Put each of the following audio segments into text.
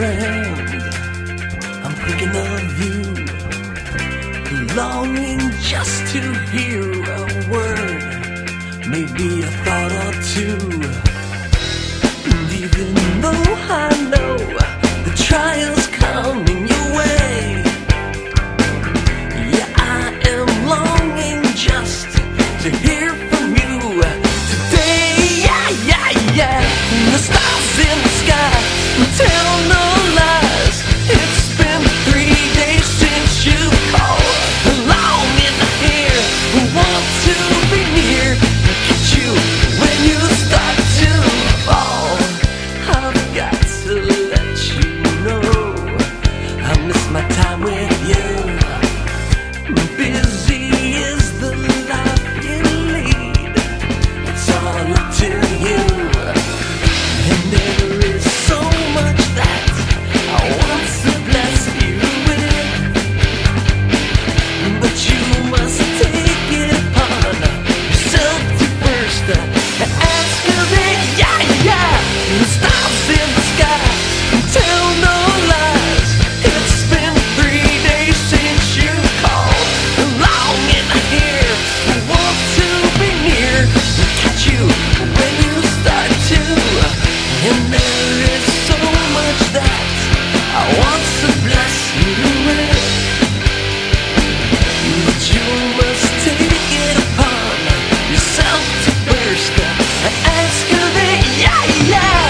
friend, I'm thinking of you, longing just to hear a word, maybe a thought or two. And even though I know the trials coming your way, yeah, I am longing just to hear from you today. Yeah, yeah, yeah. The stars in the sky tell no lies. It's been 3 days since you called, longing to hear, want to be near, catch you when you start to fall. I've got to let you know I miss my time with you. Busy is the life you lead, it's all up to you. And there is so much that I want to bless you with, but you must take it upon yourself to first ask of it. Yeah, yeah. The stars in the sky tell no lies. It's been 3 days since you called, longing to hear, want to be near, catch you when you start to. And there is so much that I want to bless you with, but you must take it upon yourself to first ask of it. Yeah, yeah.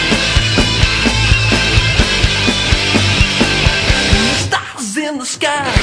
In the sky